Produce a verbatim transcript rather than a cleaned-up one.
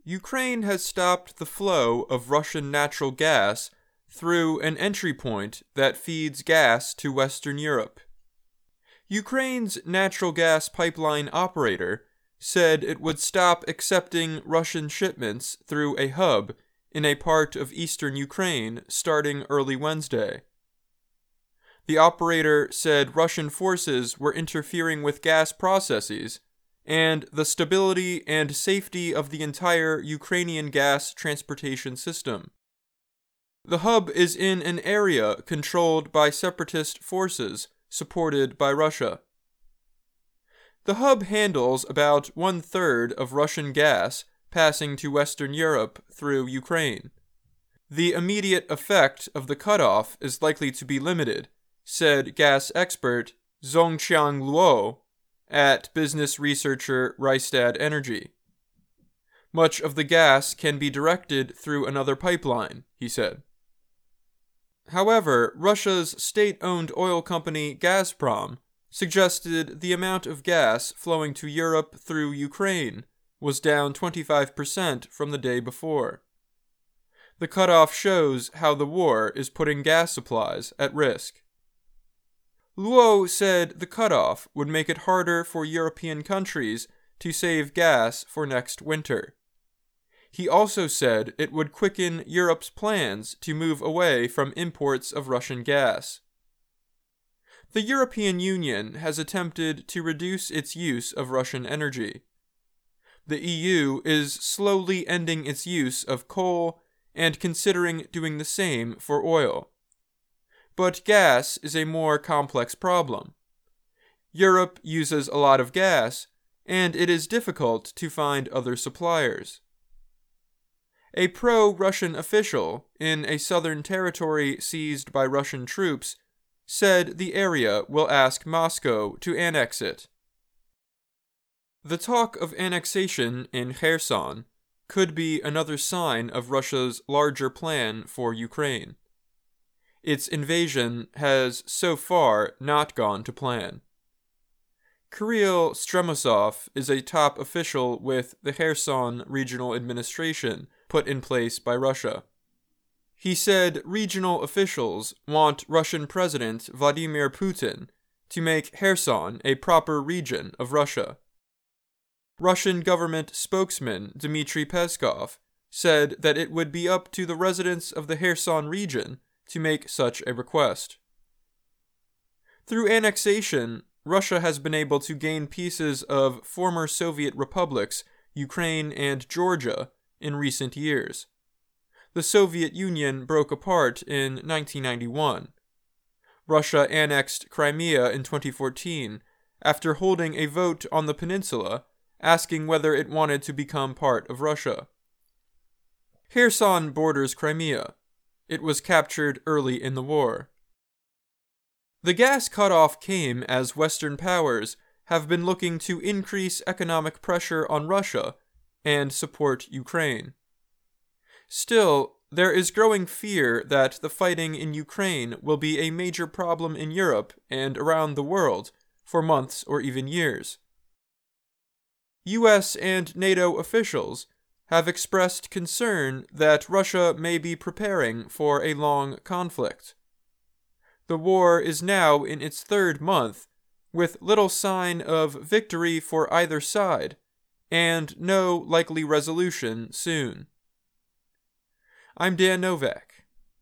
Ukraine has stopped the flow of Russian natural gas through an entry point that feeds gas to Western Europe. Ukraine's natural gas pipeline operator said it would stop accepting Russian shipments through a hub in a part of eastern Ukraine starting early Wednesday. The operator said Russian forces were interfering with gas processes and the stability and safety of the entire Ukrainian gas transportation system. The hub is in an area controlled by separatist forces supported by Russia. The hub handles about one-third of Russian gas passing to Western Europe through Ukraine. The immediate effect of the cutoff is likely to be limited, said gas expert Zhongqiang Luo at business researcher Rystad Energy. Much of the gas can be directed through another pipeline, he said. However, Russia's state-owned oil company Gazprom suggested the amount of gas flowing to Europe through Ukraine was down twenty-five percent from the day before. The cutoff shows how the war is putting gas supplies at risk. Luo said the cutoff would make it harder for European countries to save gas for next winter. He also said it would quicken Europe's plans to move away from imports of Russian gas. The European Union has attempted to reduce its use of Russian energy. The E U is slowly ending its use of coal and considering doing the same for oil. But gas is a more complex problem. Europe uses a lot of gas, and it is difficult to find other suppliers. A pro-Russian official in a southern territory seized by Russian troops said the area will ask Moscow to annex it. The talk of annexation in Kherson could be another sign of Russia's larger plan for Ukraine. Its invasion has so far not gone to plan. Kirill Stremosov is a top official with the Kherson Regional Administration put in place by Russia. He said regional officials want Russian President Vladimir Putin to make Kherson a proper region of Russia. Russian government spokesman Dmitry Peskov said that it would be up to the residents of the Kherson region to make such a request. Through annexation, Russia has been able to gain pieces of former Soviet republics, Ukraine and Georgia, in recent years. The Soviet Union broke apart in nineteen ninety-one. Russia annexed Crimea in twenty fourteen after holding a vote on the peninsula asking whether it wanted to become part of Russia. Kherson borders Crimea. It was captured early in the war. The gas cutoff came as Western powers have been looking to increase economic pressure on Russia and support Ukraine. Still, there is growing fear that the fighting in Ukraine will be a major problem in Europe and around the world for months or even years. U S and NATO officials have expressed concern that Russia may be preparing for a long conflict. The war is now in its third month, with little sign of victory for either side, and no likely resolution soon. I'm Dan Novak.